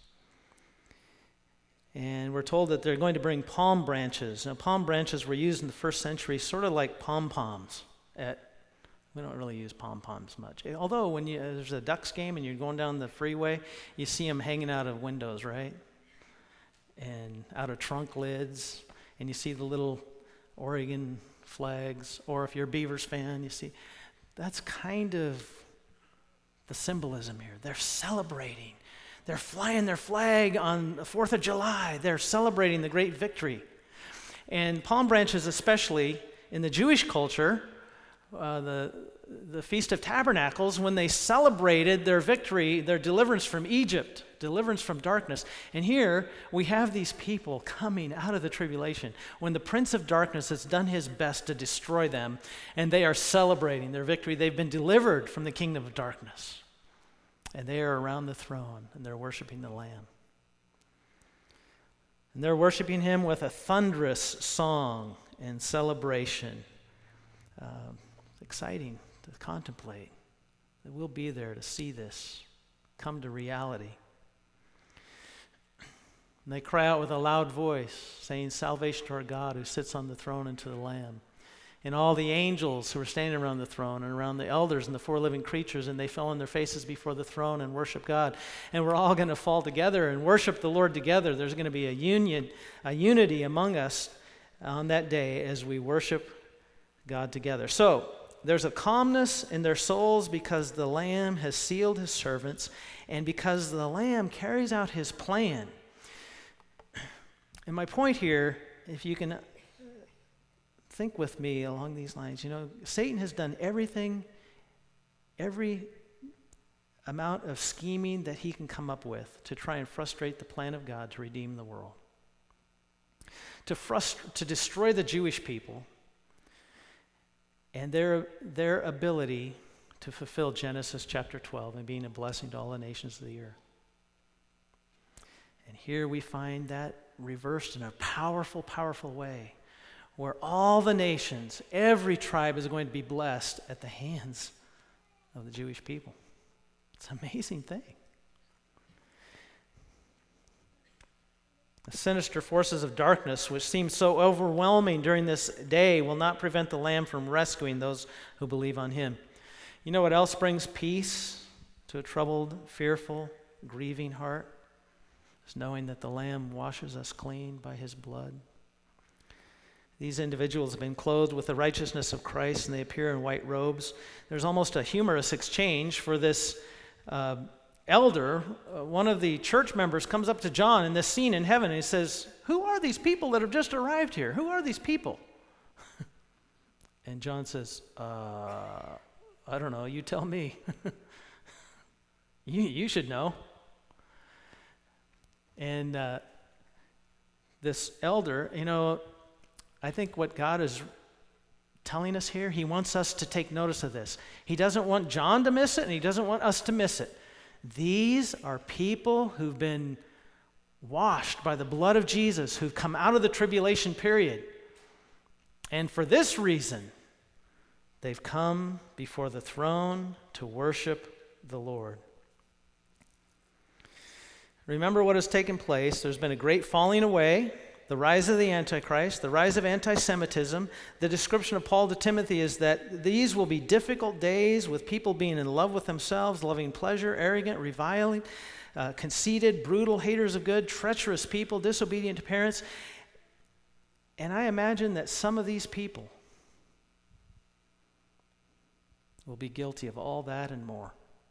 And we're told that they're going to bring palm branches. Now, palm branches were used in the first century sort of like pom-poms. At, we don't really use pom-poms much. Although when you, there's a Ducks game and you're going down the freeway, you see them hanging out of windows, right? And out of trunk lids, and you see the little Oregon flags, or if you're a Beavers fan, you see, that's kind of the symbolism here. They're celebrating. They're flying their flag on the fourth of July. They're celebrating the great victory. And palm branches, especially in the Jewish culture, uh, the, the Feast of Tabernacles, when they celebrated their victory, their deliverance from Egypt, deliverance from darkness. And here we have these people coming out of the tribulation when the prince of darkness has done his best to destroy them, and they are celebrating their victory. They've been delivered from the kingdom of darkness, and they are around the throne, and they're worshiping the Lamb. And they're worshiping him with a thunderous song and celebration. Uh, it's exciting to contemplate that we'll be there to see this come to reality. And they cry out with a loud voice, saying, "Salvation to our God who sits on the throne and to the Lamb." And all the angels who were standing around the throne and around the elders and the four living creatures, and they fell on their faces before the throne and worship God. And we're all going to fall together and worship the Lord together. There's going to be a union, a unity among us on that day as we worship God together. So there's a calmness in their souls because the Lamb has sealed his servants, and because the Lamb carries out his plan. And my point here, if you can think with me along these lines, you know, Satan has done everything, every amount of scheming that he can come up with to try and frustrate the plan of God to redeem the world. To frust- to destroy the Jewish people and their, their ability to fulfill Genesis chapter twelve and being a blessing to all the nations of the earth. And here we find that reversed in a powerful, powerful way where all the nations, every tribe is going to be blessed at the hands of the Jewish people. It's an amazing thing. The sinister forces of darkness, which seem so overwhelming during this day, will not prevent the Lamb from rescuing those who believe on him. You know what else brings peace to a troubled, fearful, grieving heart? It's knowing that the Lamb washes us clean by his blood. These individuals have been clothed with the righteousness of Christ, and they appear in white robes. There's almost a humorous exchange for this uh, elder. Uh, one of the church members comes up to John in this scene in heaven, and he says, "Who are these people that have just arrived here? Who are these people?" And John says, uh, I don't know, you tell me. you, you should know. And uh, this elder, you know, I think what God is telling us here, he wants us to take notice of this. He doesn't want John to miss it, and he doesn't want us to miss it. These are people who've been washed by the blood of Jesus, who've come out of the tribulation period. And for this reason, they've come before the throne to worship the Lord. Remember what has taken place. There's been a great falling away, the rise of the Antichrist, the rise of anti-Semitism. The description of Paul to Timothy is that these will be difficult days with people being in love with themselves, loving pleasure, arrogant, reviling, uh, conceited, brutal, haters of good, treacherous people, disobedient to parents. And I imagine that some of these people will be guilty of all that and more.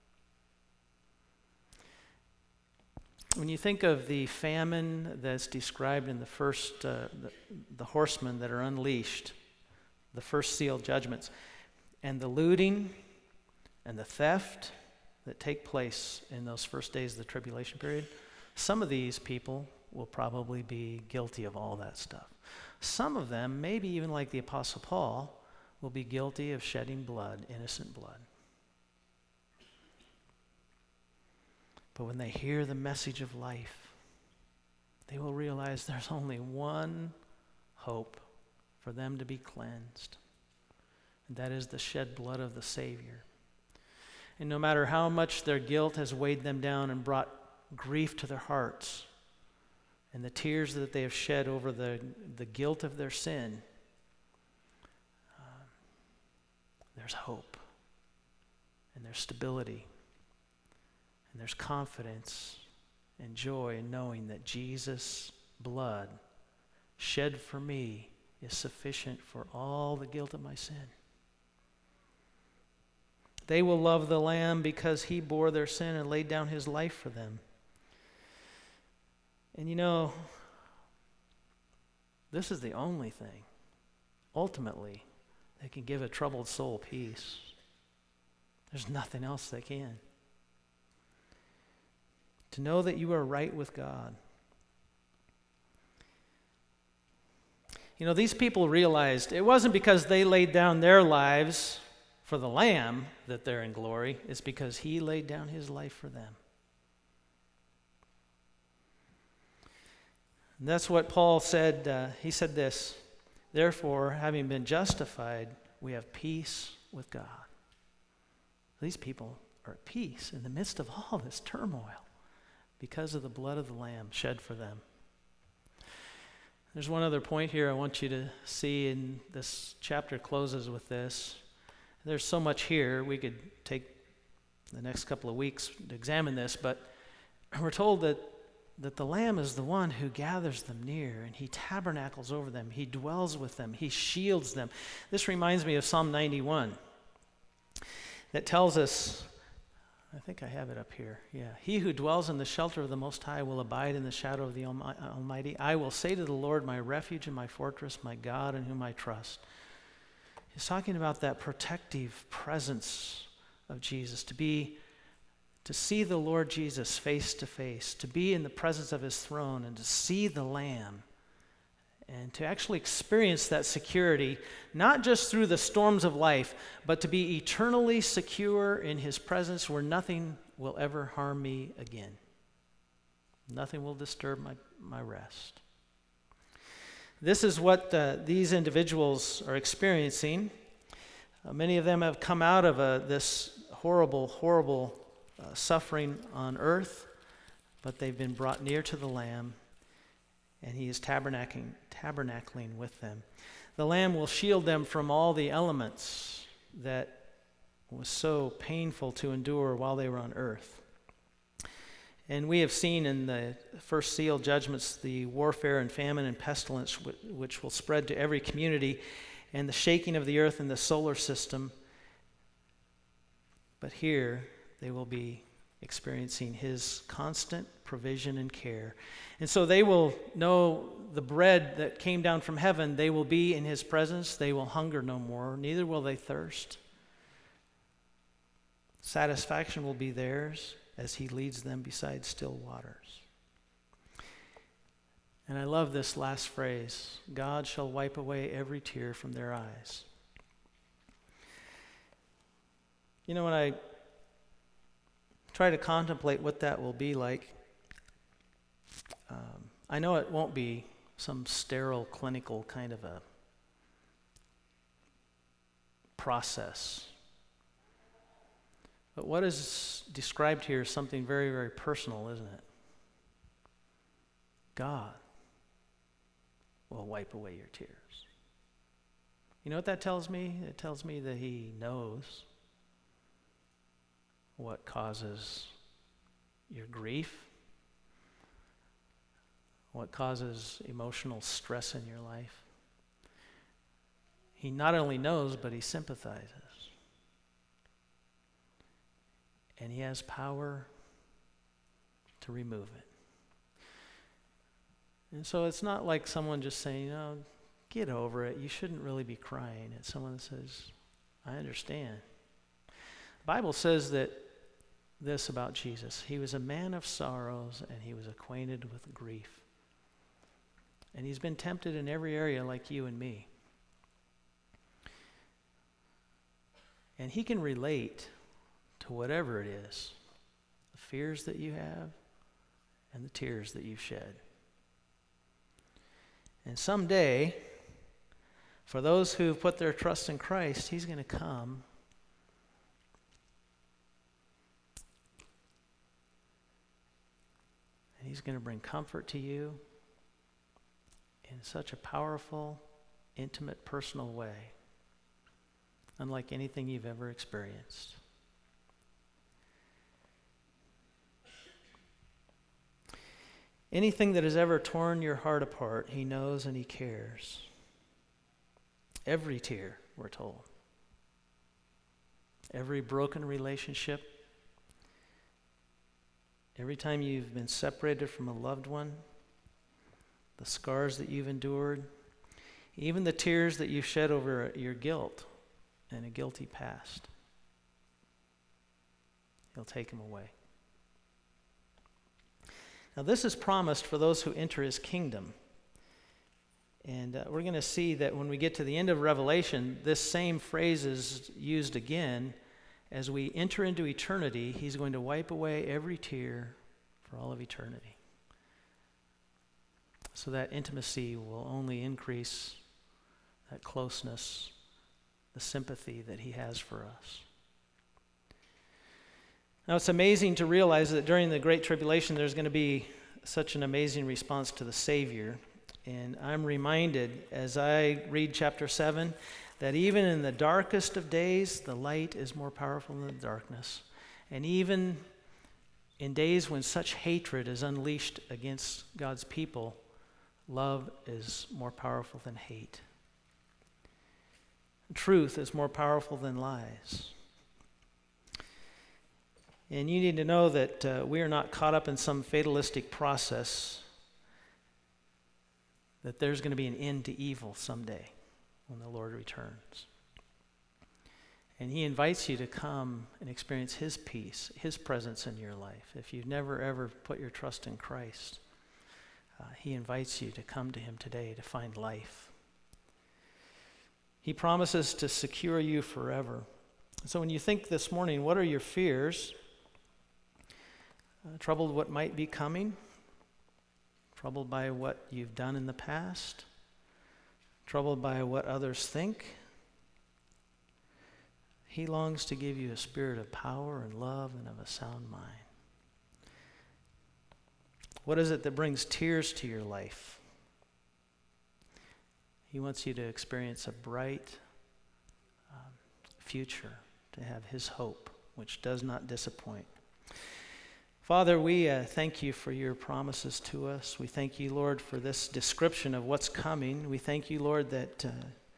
When you think of the famine that's described in the first, uh, the, the horsemen that are unleashed, the first sealed judgments, and the looting and the theft that take place in those first days of the tribulation period, some of these people will probably be guilty of all that stuff. Some of them, maybe even like the Apostle Paul, will be guilty of shedding blood, innocent blood. But when they hear the message of life, they will realize there's only one hope for them to be cleansed, and that is the shed blood of the Savior. And no matter how much their guilt has weighed them down and brought grief to their hearts, and the tears that they have shed over the, the guilt of their sin, um, there's hope, and there's stability, and there's confidence and joy in knowing that Jesus' blood shed for me is sufficient for all the guilt of my sin. They will love the Lamb because he bore their sin and laid down his life for them. And you know, this is the only thing, ultimately, that can give a troubled soul peace. There's nothing else that can. To know that you are right with God. You know, these people realized it wasn't because they laid down their lives for the Lamb that they're in glory. It's because he laid down his life for them. And that's what Paul said. Uh, he said this, therefore, having been justified, we have peace with God. These people are at peace in the midst of all this turmoil because of the blood of the Lamb shed for them. There's one other point here I want you to see, and this chapter closes with this. There's so much here. We could take the next couple of weeks to examine this, but we're told that, that the Lamb is the one who gathers them near, and he tabernacles over them. He dwells with them. He shields them. This reminds me of Psalm ninety-one that tells us, I think I have it up here. Yeah. He who dwells in the shelter of the Most High will abide in the shadow of the Almighty. I will say to the Lord, my refuge and my fortress, my God in whom I trust. He's talking about that protective presence of Jesus, to be, to see the Lord Jesus face to face, to be in the presence of his throne and to see the Lamb, and to actually experience that security, not just through the storms of life, but to be eternally secure in his presence where nothing will ever harm me again. Nothing will disturb my, my rest. This is what uh, these individuals are experiencing. Uh, many of them have come out of uh, this horrible, horrible uh, suffering on earth, but they've been brought near to the Lamb, and he is tabernacling, tabernacling with them. The Lamb will shield them from all the elements that was so painful to endure while they were on earth. And we have seen in the first seal judgments the warfare and famine and pestilence which will spread to every community, and the shaking of the earth and the solar system. But here they will be experiencing his constant provision and care. And so they will know the bread that came down from heaven. They will be in his presence. They will hunger no more, neither will they thirst. Satisfaction will be theirs as he leads them beside still waters. And I love this last phrase, God shall wipe away every tear from their eyes. You know, when I try to contemplate what that will be like, um, I know it won't be some sterile, clinical kind of a process. But what is described here is something very, very personal, isn't it? God will wipe away your tears. You know what that tells me? It tells me that he knows what causes your grief, what causes emotional stress in your life. He not only knows, but he sympathizes. And he has power to remove it. And so it's not like someone just saying, "Oh, get over it. You shouldn't really be crying." It's someone that says, "I understand." The Bible says that this about Jesus. He was a man of sorrows, and he was acquainted with grief. And he's been tempted in every area like you and me. And he can relate to whatever it is, the fears that you have and the tears that you've shed. And someday, for those who put their trust in Christ, he's going to come and he's going to bring comfort to you in such a powerful, intimate, personal way, unlike anything you've ever experienced. Anything that has ever torn your heart apart, he knows and he cares. Every tear, we're told. Every broken relationship. Every time you've been separated from a loved one. The scars that you've endured. Even the tears that you've shed over your guilt and a guilty past. He'll take them away. Now, this is promised for those who enter his kingdom. And uh, we're going to see that when we get to the end of Revelation, this same phrase is used again. As we enter into eternity, he's going to wipe away every tear for all of eternity. So that intimacy will only increase, that closeness, the sympathy that he has for us. Now, it's amazing to realize that during the Great Tribulation, there's going to be such an amazing response to the Savior. And I'm reminded, as I read chapter seven, that even in the darkest of days, the light is more powerful than the darkness. And even in days when such hatred is unleashed against God's people, love is more powerful than hate. Truth is more powerful than lies. And you need to know that uh, we are not caught up in some fatalistic process, that there's going to be an end to evil someday when the Lord returns. And he invites you to come and experience his peace, his presence in your life. If you've never ever put your trust in Christ, uh, he invites you to come to him today to find life. He promises to secure you forever. So when you think this morning, what are your fears? Uh, troubled what might be coming? Troubled by what you've done in the past? troubled by what others think. He longs to give you a spirit of power and love and of a sound mind. What is it that brings tears to your life? He wants you to experience a bright um, future, to have his hope, which does not disappoint. Father, we uh, thank you for your promises to us. We thank you, Lord, for this description of what's coming. We thank you, Lord, that, uh,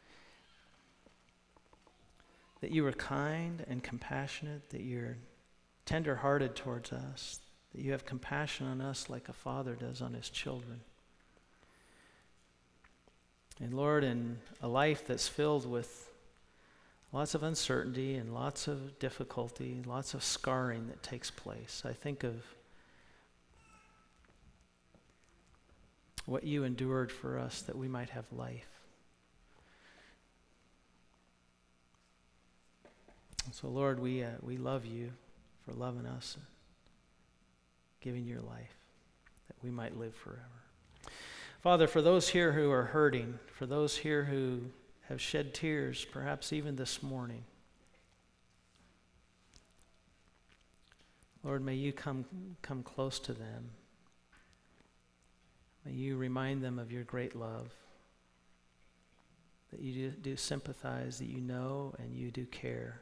that you are kind and compassionate, that you're tender-hearted towards us, that you have compassion on us like a father does on his children. And Lord, in a life that's filled with lots of uncertainty and lots of difficulty, lots of scarring that takes place, I think of what you endured for us that we might have life. And so Lord, we uh, we love you for loving us and giving your life that we might live forever. Father, for those here who are hurting, for those here who have shed tears, perhaps even this morning, Lord, may you come, come close to them. May you remind them of your great love, that you do, do sympathize, that you know and you do care.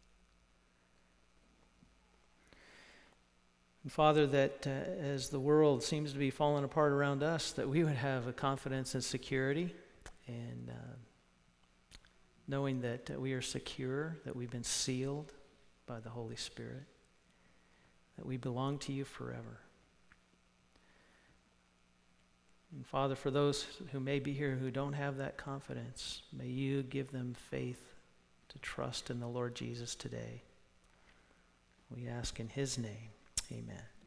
And Father, that uh, as the world seems to be falling apart around us, that we would have a confidence and security, and uh, knowing that uh, we are secure, that we've been sealed by the Holy Spirit, that we belong to you forever. And Father, for those who may be here who don't have that confidence, may you give them faith to trust in the Lord Jesus today. We ask in his name. Amen.